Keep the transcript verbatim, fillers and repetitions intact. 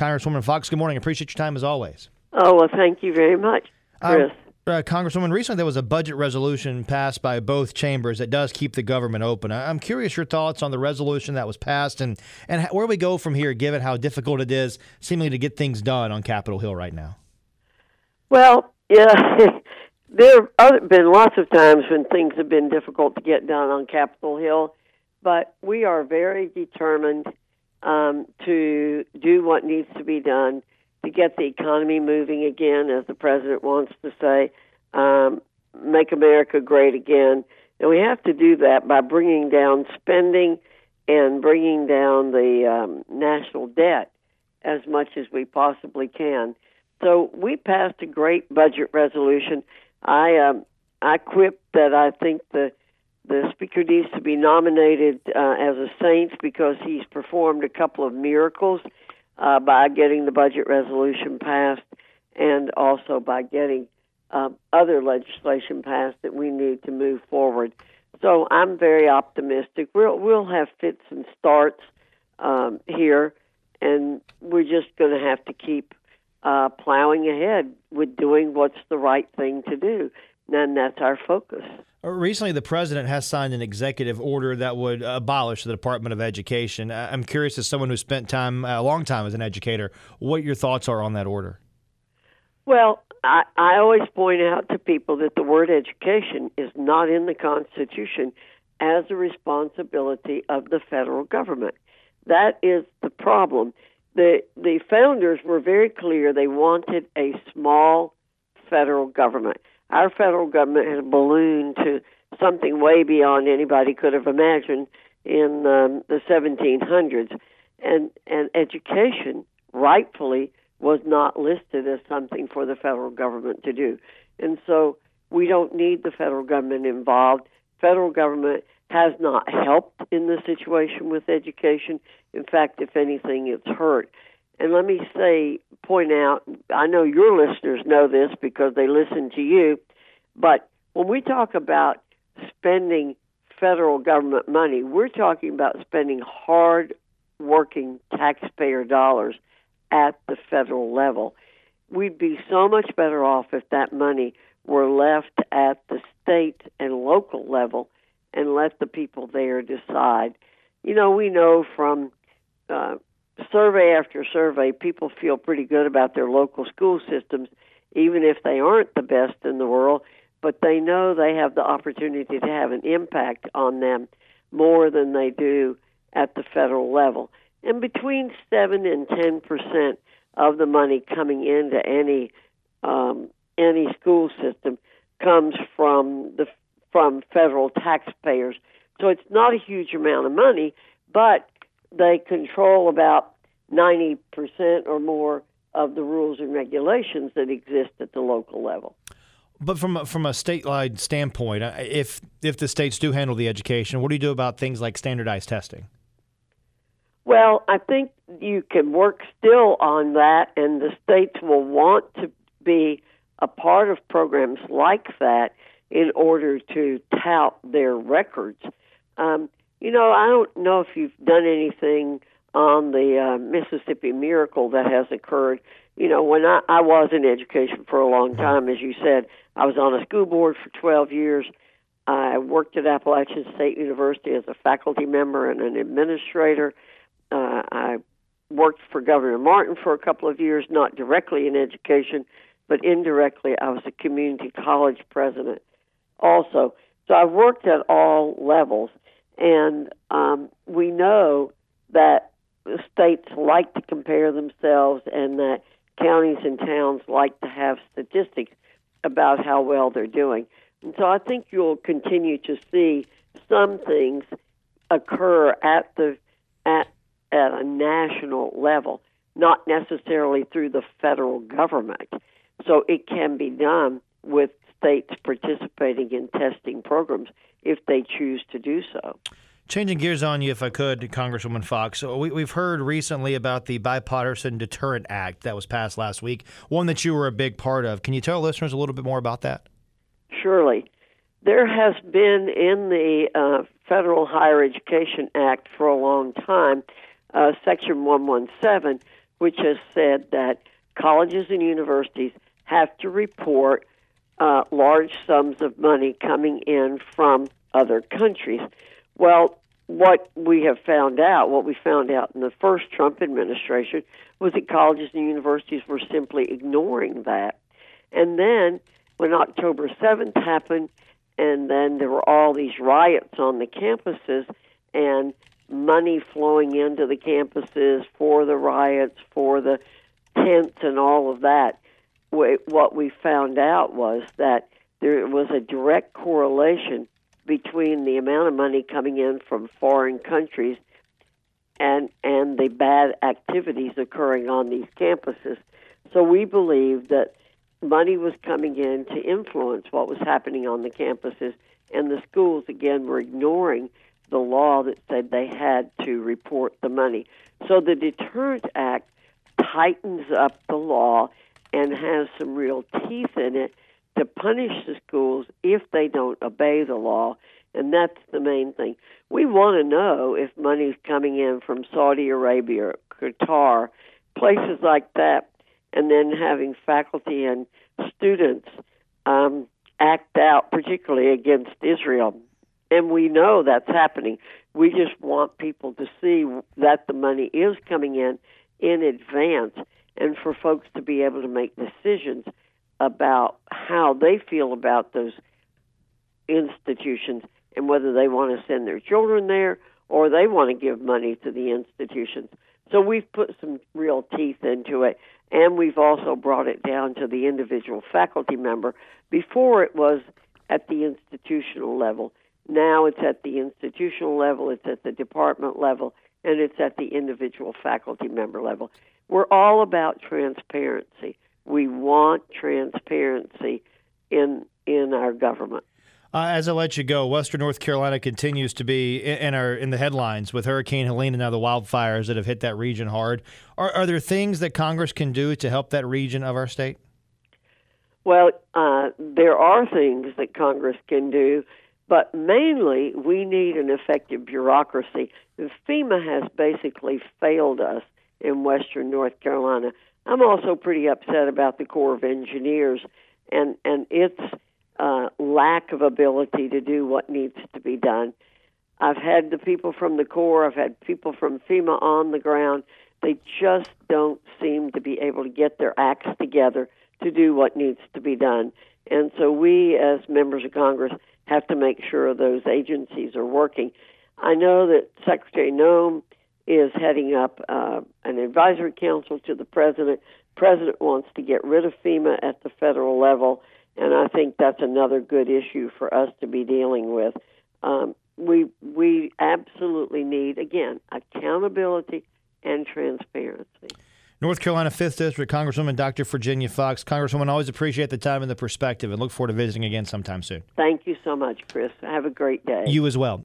Congresswoman Foxx, good morning. Appreciate your time as always. Oh, well, thank you very much, Chris. Uh, uh, Congresswoman, recently there was a budget resolution passed by both chambers that does keep the government open. I- I'm curious your thoughts on the resolution that was passed and, and where we go from here, given how difficult it is seemingly to get things done on Capitol Hill right now. Well, yeah, there have been lots of times when things have been difficult to get done on Capitol Hill, but we are very determined um, to do what needs to be done to get the economy moving again, as the president wants to say, um, make America great again. And we have to do that by bringing down spending and bringing down the um, national debt as much as we possibly can. So we passed a great budget resolution. I um, I quipped that I think the the speaker needs to be nominated uh, as a saint because he's performed a couple of miracles uh, by getting the budget resolution passed and also by getting uh, other legislation passed that we need to move forward. So I'm very optimistic. We'll we'll have fits and starts um, here, and we're just going to have to keep Uh, plowing ahead with doing what's the right thing to do. And that's our focus. Recently, the president has signed an executive order that would abolish the Department of Education. I'm curious, as someone who spent time, a long time as an educator, what your thoughts are on that order. Well, I, I always point out to people that the word education is not in the Constitution as a responsibility of the federal government. That is the problem. The the founders were very clear they wanted a small federal government. Our federal government has ballooned to something way beyond anybody could have imagined in um, the seventeen hundreds. And, and education, rightfully, was not listed as something for the federal government to do. And so we don't need the federal government involved. Federal government has not helped in the situation with education. In fact, if anything, it's hurt. And let me say, point out, I know your listeners know this because they listen to you, but when we talk about spending federal government money, we're talking about spending hard-working taxpayer dollars at the federal level. We'd be so much better off if that money were left at the state and local level and let the people there decide. You know, we know from uh, survey after survey, people feel pretty good about their local school systems, even if they aren't the best in the world, but they know they have the opportunity to have an impact on them more than they do at the federal level. And between seven and ten percent of the money coming into any um, any school system comes from the from federal taxpayers. So it's not a huge amount of money, but they control about ninety percent or more of the rules and regulations that exist at the local level. But from a, from a statewide standpoint, if if the states do handle the education, what do you do about things like standardized testing? Well, I think you can work still on that, and the states will want to be a part of programs like that in order to tout their records. Um, you know, I don't know if you've done anything on the uh, Mississippi Miracle that has occurred. You know, when I, I was in education for a long time, as you said, I was on a school board for twelve years. I worked at Appalachian State University as a faculty member and an administrator. Uh, I worked for Governor Martin for a couple of years, not directly in education, but indirectly I was a community college president also. So I've worked at all levels, and um, we know that states like to compare themselves and that counties and towns like to have statistics about how well they're doing. And so I think you'll continue to see some things occur at the at at a national level, not necessarily through the federal government. So it can be done with states participating in testing programs if they choose to do so. Changing gears on you, if I could, Congresswoman Foxx. So we, we've heard recently about the Bipartisan Deterrent Act that was passed last week, one that you were a big part of. Can you tell listeners a little bit more about that? Surely. There has been in the uh, Federal Higher Education Act for a long time, uh, Section one seventeen, which has said that colleges and universities have to report uh, large sums of money coming in from other countries. Well, what we have found out, what we found out in the first Trump administration, was that colleges and universities were simply ignoring that. And then when October seventh happened, and then there were all these riots on the campuses and money flowing into the campuses for the riots, for the tents and all of that, what we found out was that there was a direct correlation between the amount of money coming in from foreign countries and and the bad activities occurring on these campuses. So we believe that money was coming in to influence what was happening on the campuses, and the schools, again, were ignoring the law that said they had to report the money. So the Deterrent Act tightens up the law and has some real teeth in it to punish the schools if they don't obey the law, and that's the main thing. We want to know if money's coming in from Saudi Arabia, Qatar, places like that, and then having faculty and students um, act out, particularly against Israel. And we know that's happening. We just want people to see that the money is coming in in advance, and for folks to be able to make decisions about how they feel about those institutions and whether they want to send their children there or they want to give money to the institutions. So we've put some real teeth into it, and we've also brought it down to the individual faculty member. Before it was at the institutional level. Now it's at the institutional level, it's at the department level, and it's at the individual faculty member level. We're all about transparency. We want transparency in in our government. Uh, as I let you go, Western North Carolina continues to be in, in our in the headlines with Hurricane Helene and now the wildfires that have hit that region hard. Are, are there things that Congress can do to help that region of our state? Well, uh, there are things that Congress can do, but mainly we need an effective bureaucracy. And FEMA has basically failed us in Western North Carolina. I'm also pretty upset about the Corps of Engineers and, and its uh, lack of ability to do what needs to be done. I've had the people from the Corps, I've had people from FEMA on the ground. They just don't seem to be able to get their acts together to do what needs to be done. And so we, as members of Congress, have to make sure those agencies are working. I know that Secretary Noem is heading up uh, an advisory council to the president. The president wants to get rid of FEMA at the federal level, and I think that's another good issue for us to be dealing with. Um, we we absolutely need, again, accountability and transparency. North Carolina fifth District Congresswoman Doctor Virginia Foxx. Congresswoman, always appreciate the time and the perspective, and look forward to visiting again sometime soon. Thank you so much, Chris. Have a great day. You as well.